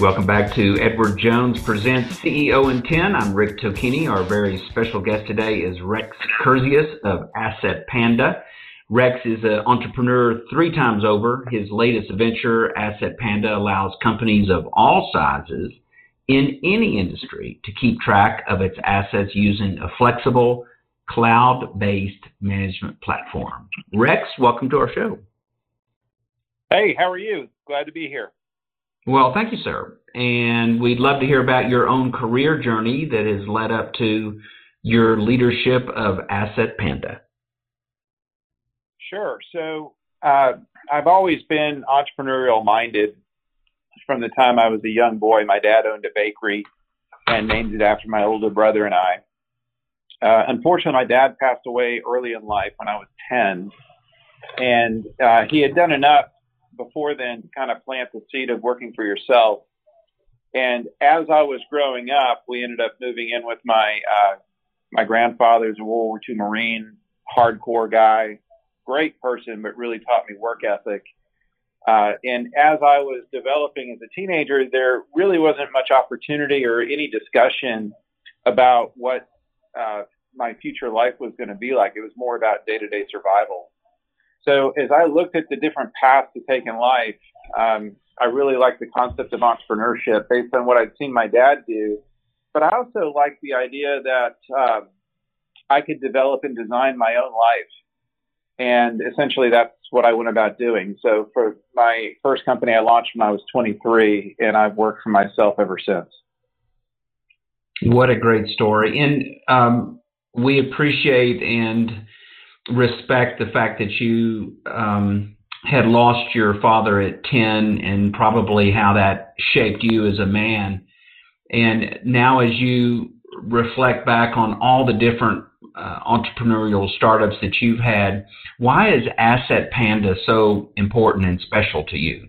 Welcome back to Edward Jones Presents CEO in 10. I'm Rick Tocchini. Our very special guest today is Rex Kurzius of Asset Panda. Rex is an entrepreneur 3 times over. His latest venture, Asset Panda, allows companies of all sizes in any industry to keep track of its assets using a flexible, cloud-based management platform. Rex, welcome to our show. Hey, how are you? Glad to be here. Well, thank you, sir. And we'd love to hear about your own career journey that has led up to your leadership of Asset Panda. Sure. So I've always been entrepreneurial minded from the time I was a young boy. My dad owned a bakery and named it after my older brother and I. Unfortunately, my dad passed away early in life when I was 10. And he had done enough before then to kind of plant the seed of working for yourself. And as I was growing up, we ended up moving in with my grandfather, who's a World War II Marine, hardcore guy, great person, but really taught me work ethic. And as I was developing as a teenager, there really wasn't much opportunity or any discussion about what my future life was going to be like. It was more about day-to-day survival. So as I looked at the different paths to take in life, I really liked the concept of entrepreneurship based on what I'd seen my dad do. But I also liked the idea that I could develop and design my own life. And essentially that's what I went about doing. So for my first company, I launched when I was 23, and I've worked for myself ever since. What a great story. And we appreciate and respect the fact that you had lost your father at 10 and probably how that shaped you as a man. And now as you reflect back on all the different entrepreneurial startups that you've had, why is Asset Panda so important and special to you?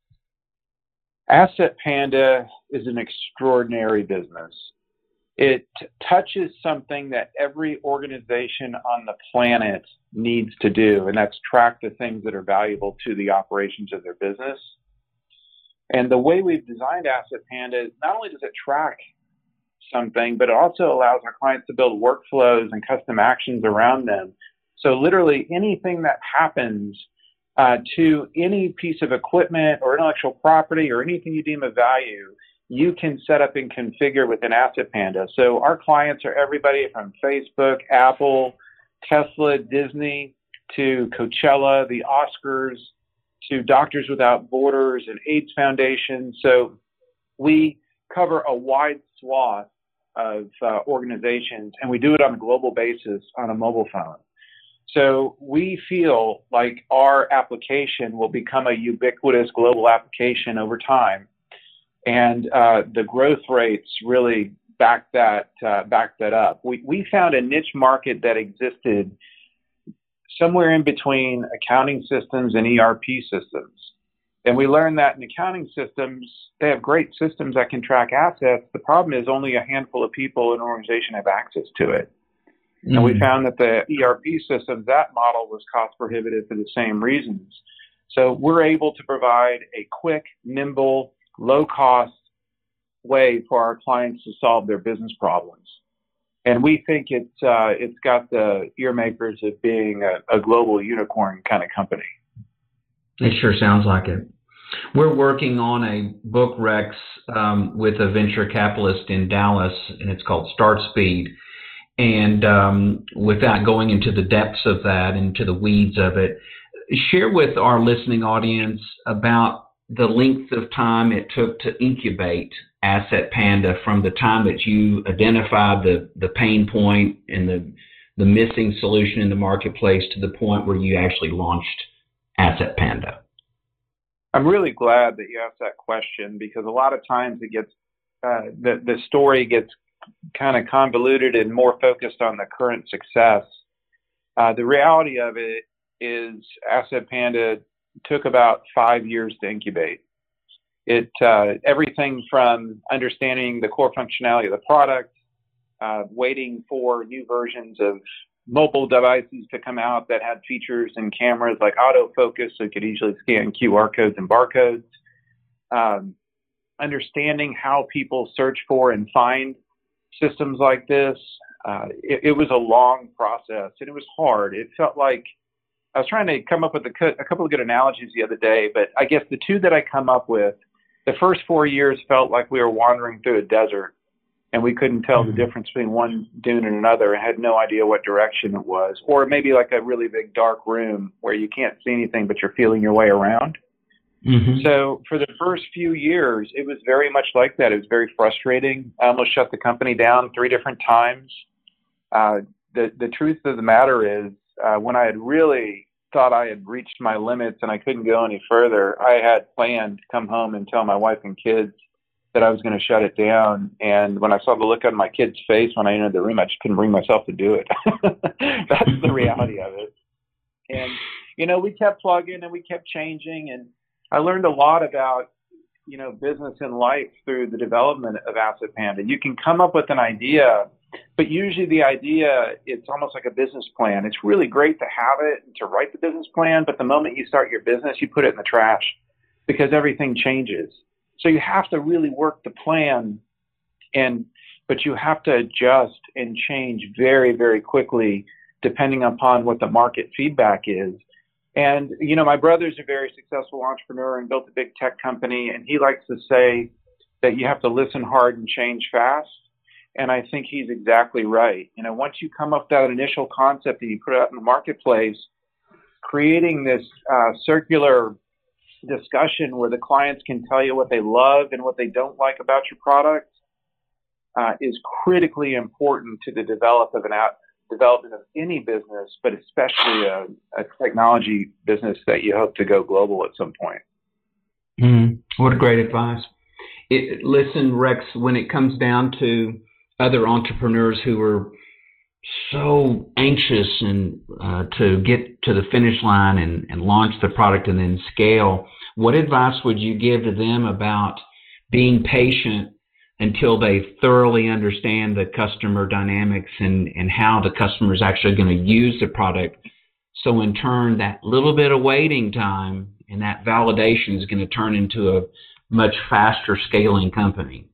Asset Panda is an extraordinary business. It touches something that every organization on the planet needs to do, and that's track the things that are valuable to the operations of their business. And the way we've designed Asset Panda is not only does it track something, but it also allows our clients to build workflows and custom actions around them. So literally anything that happens to any piece of equipment or intellectual property or anything you deem of value, you can set up and configure within Asset Panda. So our clients are everybody from Facebook, Apple, Tesla, Disney, to Coachella, the Oscars, to Doctors Without Borders and AIDS Foundation. So we cover a wide swath of organizations, and we do it on a global basis on a mobile phone. So we feel like our application will become a ubiquitous global application over time. And the growth rates really back that up. We found a niche market that existed somewhere in between accounting systems and ERP systems. And we learned that in accounting systems, they have great systems that can track assets. The problem is only a handful of people in an organization have access to it. Mm-hmm. And we found that the ERP systems, that model was cost prohibitive for the same reasons. So we're able to provide a quick, nimble, low-cost way for our clients to solve their business problems. And we think it's got the ear makers of being a global unicorn kind of company. It sure sounds like it. We're working on a book, Rex, with a venture capitalist in Dallas, and it's called Start Speed. And without going into the depths of that, into the weeds of it, share with our listening audience about the length of time it took to incubate Asset Panda from the time that you identified the pain point and the missing solution in the marketplace to the point where you actually launched Asset Panda. I'm really glad that you asked that question, because a lot of times it gets the story gets kind of convoluted and more focused on the current success. The reality of it is Asset Panda took about 5 years to incubate. It everything from understanding the core functionality of the product, waiting for new versions of mobile devices to come out that had features and cameras like autofocus, so it could easily scan QR codes and barcodes. understanding how people search for and find systems like this. It was a long process, and it was hard. It felt like I was trying to come up with a couple of good analogies the other day, but I guess the two that I come up with, the first 4 years felt like we were wandering through a desert, and we couldn't tell the difference between one dune and another and had no idea what direction it was. Or maybe like a really big dark room where you can't see anything, but you're feeling your way around. Mm-hmm. So for the first few years, it was very much like that. It was very frustrating. I almost shut the company down 3 different times. The truth of the matter is, when I had really thought I had reached my limits and I couldn't go any further, I had planned to come home and tell my wife and kids that I was going to shut it down. And when I saw the look on my kid's face when I entered the room, I just couldn't bring myself to do it. That's the reality of it. And, we kept plugging and we kept changing. And I learned a lot about, business and life through the development of Asset Panda. You can come up with an idea, but usually the idea, it's almost like a business plan. It's really great to have it and to write the business plan, but the moment you start your business, you put it in the trash because everything changes. So you have to really work the plan, but you have to adjust and change very, very quickly depending upon what the market feedback is. And, my brother's a very successful entrepreneur and built a big tech company, and he likes to say that you have to listen hard and change fast. And I think he's exactly right. Once you come up with that initial concept and you put it out in the marketplace, creating this circular discussion where the clients can tell you what they love and what they don't like about your product is critically important to the development of any business, but especially a technology business that you hope to go global at some point. What a great advice. Listen, Rex, when it comes down to other entrepreneurs who are so anxious and to get to the finish line and launch the product and then scale, what advice would you give to them about being patient until they thoroughly understand the customer dynamics and how the customer is actually going to use the product? So in turn, that little bit of waiting time and that validation is going to turn into a much faster scaling company.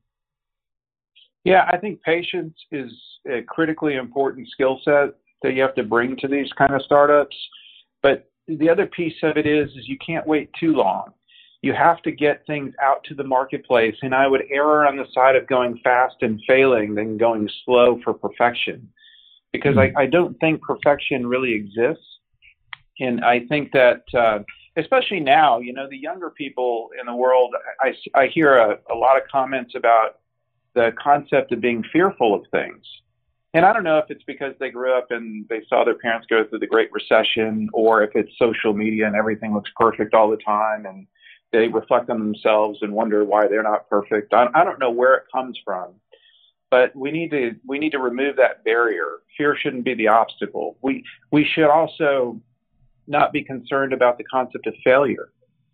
Yeah, I think patience is a critically important skill set that you have to bring to these kind of startups. But the other piece of it is you can't wait too long. You have to get things out to the marketplace, and I would err on the side of going fast and failing than going slow for perfection, because I don't think perfection really exists. And I think that, especially now, the younger people in the world, I hear a lot of comments about the concept of being fearful of things. And I don't know if it's because they grew up and they saw their parents go through the Great Recession, or if it's social media and everything looks perfect all the time and they reflect on themselves and wonder why they're not perfect. I don't know where it comes from, but we need to remove that barrier. Fear shouldn't be the obstacle. We should also not be concerned about the concept of failure.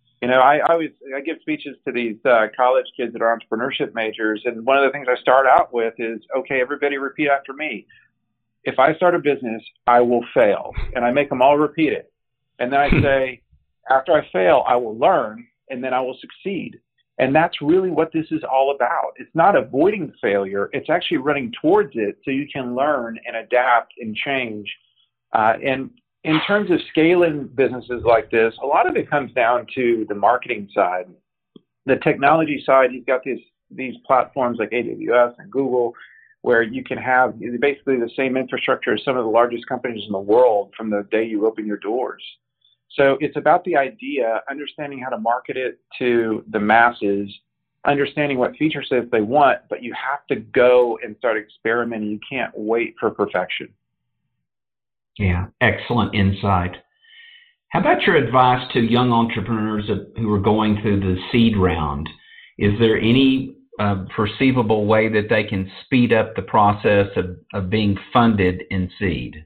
I give speeches to these college kids that are entrepreneurship majors, and one of the things I start out with is, okay, everybody repeat after me. If I start a business, I will fail, and I make them all repeat it. And then I say, after I fail, I will learn, and then I will succeed. And that's really what this is all about. It's not avoiding failure. It's actually running towards it so you can learn and adapt and change. And in terms of scaling businesses like this, a lot of it comes down to the marketing side. The technology side, you've got these platforms like AWS and Google, where you can have basically the same infrastructure as some of the largest companies in the world from the day you open your doors. So it's about the idea, understanding how to market it to the masses, understanding what feature sets they want, but you have to go and start experimenting. You can't wait for perfection. Yeah, excellent insight. How about your advice to young entrepreneurs who are going through the seed round? Is there any perceivable way that they can speed up the process of being funded in seed?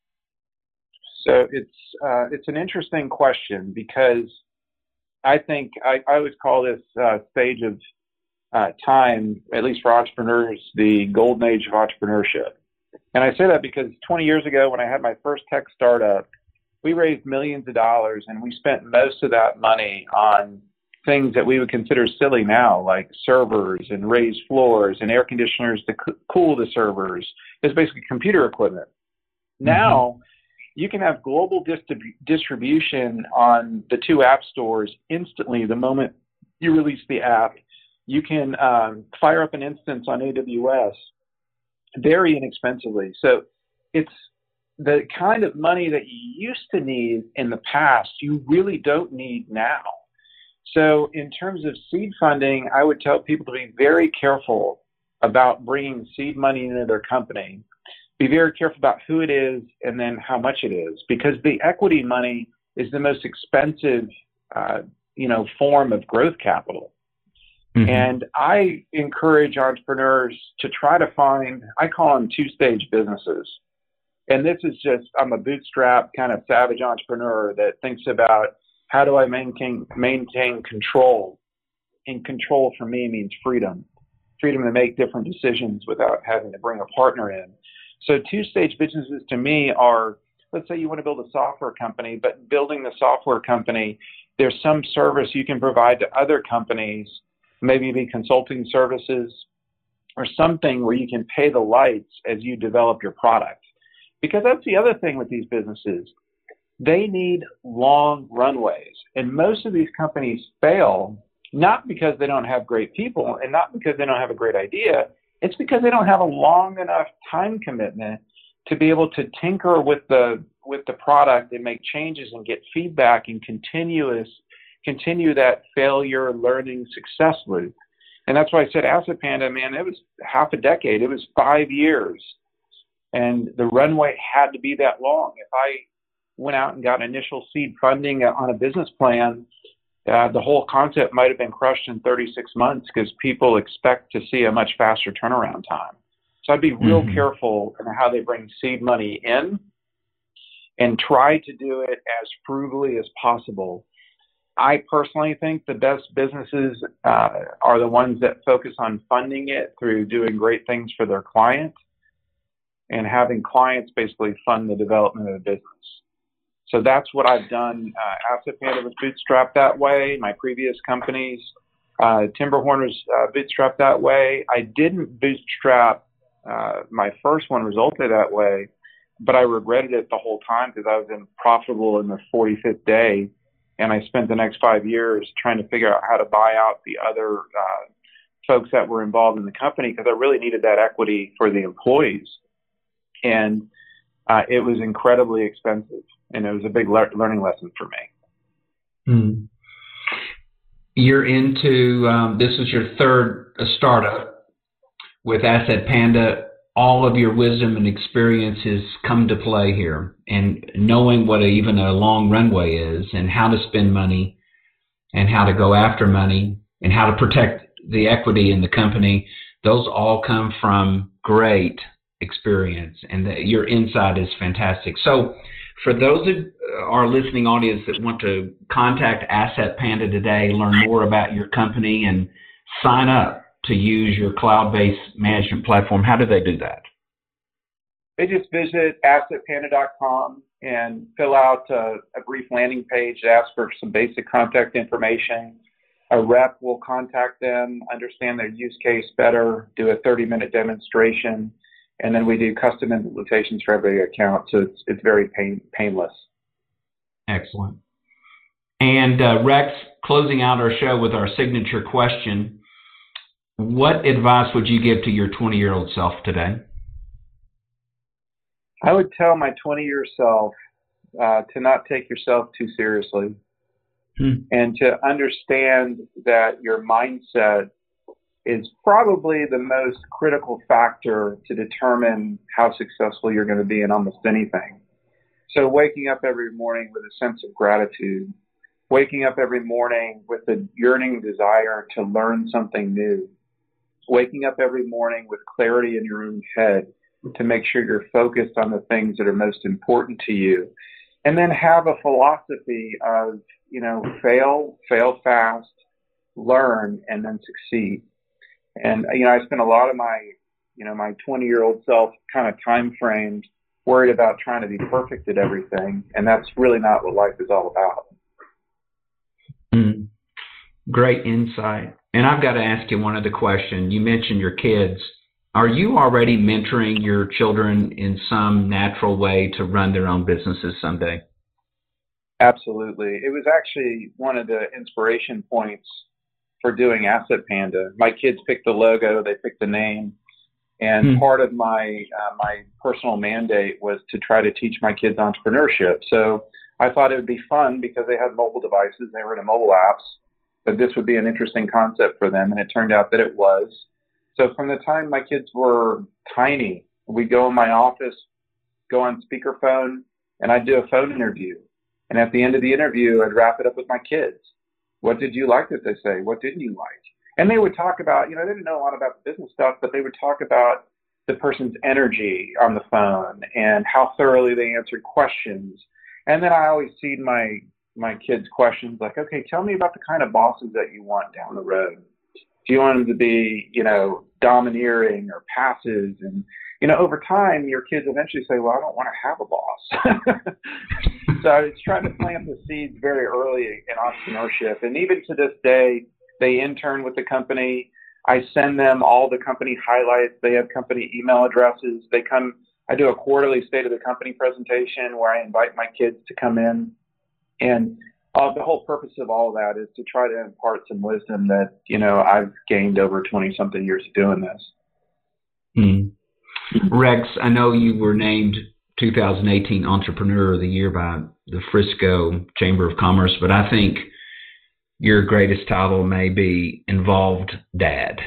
So it's an interesting question, because I think I always call this stage of time, at least for entrepreneurs, the golden age of entrepreneurship. And I say that because 20 years ago, when I had my first tech startup, we raised millions of dollars, and we spent most of that money on things that we would consider silly now, like servers and raised floors and air conditioners to cool the servers. It's basically computer equipment. Now, you can have global distribution on the 2 app stores instantly the moment you release the app. You can fire up an instance on AWS very inexpensively. So it's the kind of money that you used to need in the past, you really don't need now. So in terms of seed funding, I would tell people to be very careful about bringing seed money into their company. Be very careful about who it is and then how much it is, because the equity money is the most expensive, form of growth capital. And I encourage entrepreneurs to try to find, I call them 2-stage businesses. And this is just, I'm a bootstrap kind of savage entrepreneur that thinks about how do I maintain control. And control for me means freedom to make different decisions without having to bring a partner in. So 2-stage businesses to me are, let's say you want to build a software company, but building the software company, there's some service you can provide to other companies, maybe be consulting services or something where you can pay the lights as you develop your product. Because that's the other thing with these businesses. They need long runways. And most of these companies fail, not because they don't have great people and not because they don't have a great idea. It's because they don't have a long enough time commitment to be able to tinker with the product and make changes and get feedback and continue that failure, learning, success loop. And that's why I said Asset Panda, man, it was half a decade. It was 5 years. And the runway had to be that long. If I went out and got initial seed funding on a business plan, the whole concept might have been crushed in 36 months because people expect to see a much faster turnaround time. So I'd be real careful in how they bring seed money in and try to do it as frugally as possible. I personally think the best businesses are the ones that focus on funding it through doing great things for their client and having clients basically fund the development of the business. So that's what I've done. Asset Panda was bootstrapped that way. My previous companies, Timberhorn was bootstrapped that way. I didn't bootstrap my first one resulted that way, but I regretted it the whole time because I was profitable in the 45th day. And I spent the next 5 years trying to figure out how to buy out the other folks that were involved in the company because I really needed that equity for the employees. And it was incredibly expensive. And it was a big learning lesson for me. You're into, this was your third startup with Asset Panda. All of your wisdom and experiences come to play here, and knowing what even a long runway is and how to spend money and how to go after money and how to protect the equity in the company, those all come from great experience, and your insight is fantastic. So for those of our listening audience that want to contact Asset Panda today, learn more about your company and sign up to use your cloud-based management platform, how do they do that? They just visit assetpanda.com and fill out a brief landing page that asks for some basic contact information. A rep will contact them, understand their use case better, do a 30-minute demonstration, and then we do custom implementations for every account, so it's very painless. Excellent. And Rex, closing out our show with our signature question, what advice would you give to your 20-year-old self today? I would tell my 20-year self to not take yourself too seriously and to understand that your mindset is probably the most critical factor to determine how successful you're going to be in almost anything. So waking up every morning with a sense of gratitude, waking up every morning with a yearning desire to learn something new, waking up every morning with clarity in your own head to make sure you're focused on the things that are most important to you. And then have a philosophy of, fail fast, learn, and then succeed. And, I spent a lot of my 20-year-old self kind of time framed worried about trying to be perfect at everything. And that's really not what life is all about. Great insight. And I've got to ask you one other question. You mentioned your kids. Are you already mentoring your children in some natural way to run their own businesses someday? Absolutely. It was actually one of the inspiration points for doing Asset Panda. My kids picked the logo, they picked the name, and part of my my personal mandate was to try to teach my kids entrepreneurship. So I thought it would be fun because they had mobile devices, they were into mobile apps, but this would be an interesting concept for them, and it turned out that it was. So from the time my kids were tiny, we'd go in my office, go on speakerphone, and I'd do a phone interview. And at the end of the interview, I'd wrap it up with my kids. What did you like that they say? What didn't you like? And they would talk about, they didn't know a lot about the business stuff, but they would talk about the person's energy on the phone and how thoroughly they answered questions. And then I always seed my kids questions like, okay, tell me about the kind of bosses that you want down the road. Do you want them to be, domineering or passive? And, over time, your kids eventually say, well, I don't want to have a boss. So it's trying to plant the seeds very early in entrepreneurship. And even to this day, they intern with the company. I send them all the company highlights. They have company email addresses. They come. I do a quarterly state of the company presentation where I invite my kids to come in. And the whole purpose of all of that is to try to impart some wisdom that, I've gained over 20-something years of doing this. Rex, I know you were named 2018 Entrepreneur of the Year by the Frisco Chamber of Commerce, but I think your greatest title may be Involved Dad.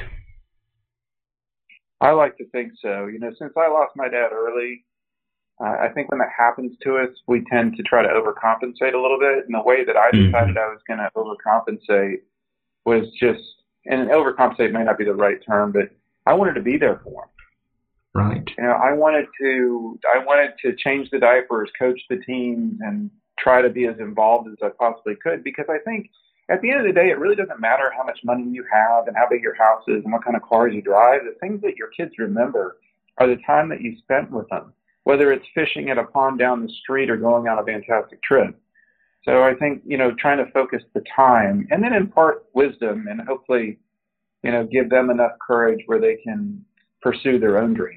I like to think so. Since I lost my dad early, I think when that happens to us, we tend to try to overcompensate a little bit. And the way that I decided I was going to overcompensate was just, and overcompensate may not be the right term, but I wanted to be there for him. Right. I wanted to change the diapers, coach the teams, and try to be as involved as I possibly could, because I think at the end of the day, it really doesn't matter how much money you have and how big your house is and what kind of cars you drive. The things that your kids remember are the time that you spent with them, whether it's fishing at a pond down the street or going on a fantastic trip. So I think, trying to focus the time and then impart wisdom and hopefully, give them enough courage where they can pursue their own dreams.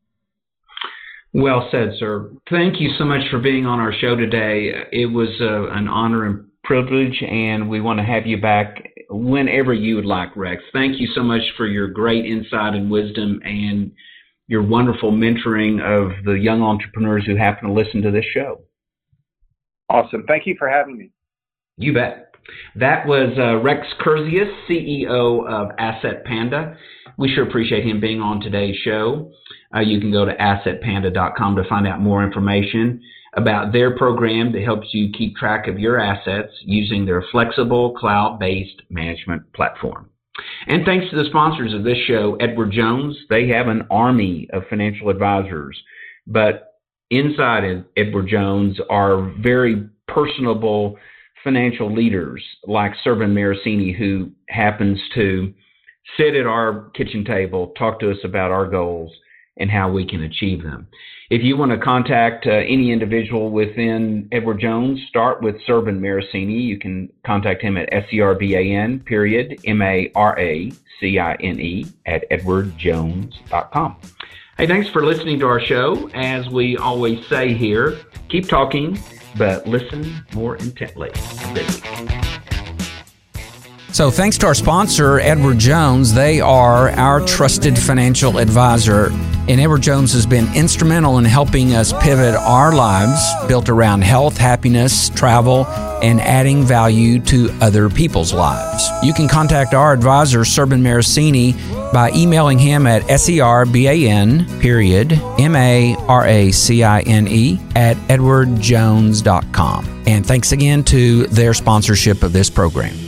Well said, sir. Thank you so much for being on our show today. It was an honor and privilege, and we want to have you back whenever you would like, Rex. Thank you so much for your great insight and wisdom and your wonderful mentoring of the young entrepreneurs who happen to listen to this show. Awesome. Thank you for having me. You bet. That was Rex Kurzius, CEO of Asset Panda. We sure appreciate him being on today's show. You can go to assetpanda.com to find out more information about their program that helps you keep track of your assets using their flexible cloud-based management platform. And thanks to the sponsors of this show, Edward Jones. They have an army of financial advisors, but inside Edward Jones are very personable financial leaders like Servan Marasini, who happens to sit at our kitchen table, talk to us about our goals and how we can achieve them. If you want to contact any individual within Edward Jones, start with Servan Marasini. You can contact him at SERBAN, MARACINE at edwardjones.com. Hey, thanks for listening to our show. As we always say here, keep talking, but listen more intently. So thanks to our sponsor, Edward Jones. They are our trusted financial advisor. And Edward Jones has been instrumental in helping us pivot our lives built around health, happiness, travel, and adding value to other people's lives. You can contact our advisor, Servan Marasini, by emailing him at SERBAN, MARACINE at edwardjones.com. And thanks again to their sponsorship of this program.